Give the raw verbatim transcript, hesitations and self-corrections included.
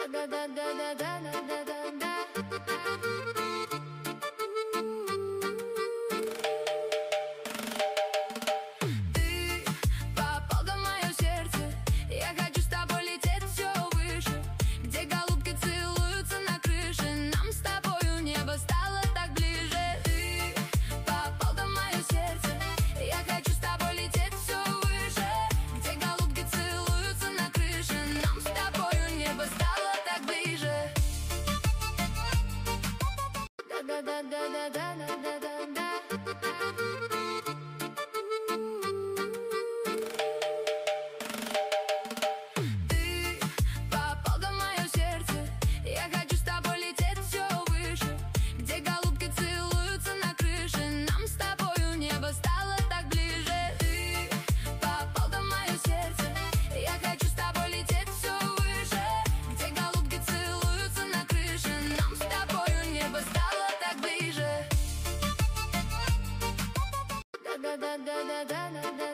попал в мое сердце, я хочу с тобой лететь все выше, где голубки целуются на крыше, нам с тобою небо стало так ближе. Ты попал в мое сердце, я хочу с тобой лететь все выше, где голубки целуются на крыше, нам с тобою небо стало так ближе. Да-да-да-да-да-да-да-да-да. Ты попал в мое сердце, я хочу с тобой лететь все выше, где голубки целуются на крыше, нам с тобою небо стало так ближе. Ты попал в мое сердце, я хочу с тобой лететь все выше, где голубки целуются на крыше, нам с тобою небо стало так ближе. Да-да-да-да-да-да-да.